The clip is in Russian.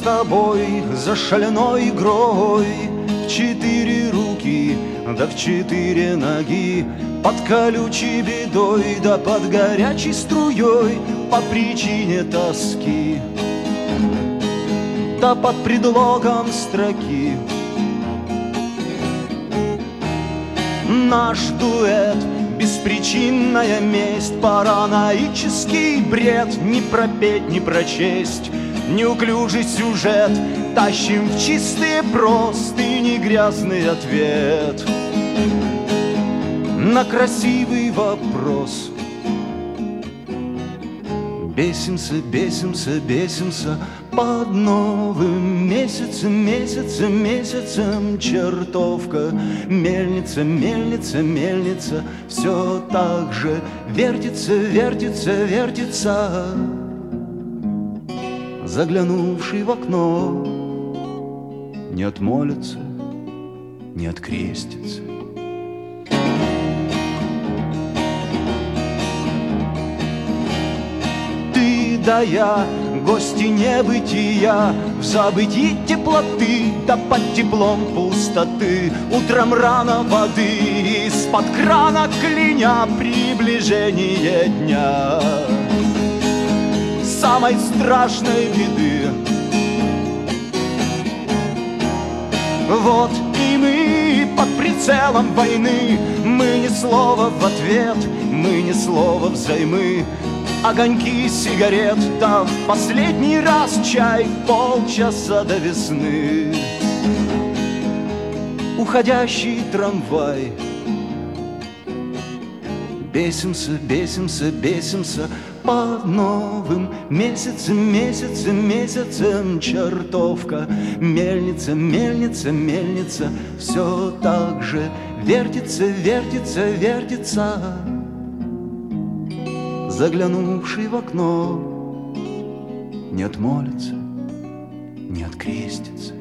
тобой за шальной игрой в 4 руки, да в 4 ноги, под колючей бедой, да под горячей струей, по причине тоски, да под предлогом строки. Наш дуэт — беспричинная месть, параноический бред, не пропеть, не прочесть, неуклюжий сюжет, тащим в чистые простыни грязный ответ на красивый вопрос. Бесимся, бесимся, бесимся под новым месяцем, месяцем, месяцем. Чертовка, мельница, мельница, мельница все так же вертится, вертится, вертится. Заглянувший в окно не отмолится, не открестится. Ты да я, гости небытия, в забытии теплоты, да под теплом пустоты. Утром рано воды, из-под крана кляня приближение дня, самой страшной беды. Вот и мы под прицелом войны, мы ни слова в ответ, мы ни слова взаймы. Огоньки сигарет, да в последний раз чай, полчаса до весны. Уходящий трамвай. Бесимся, бесимся, бесимся под новым месяцем, месяцем, месяцем. Чертовка, мельница, мельница, мельница все так же вертится, вертится, вертится. Заглянувший в окно не отмолится, не открестится.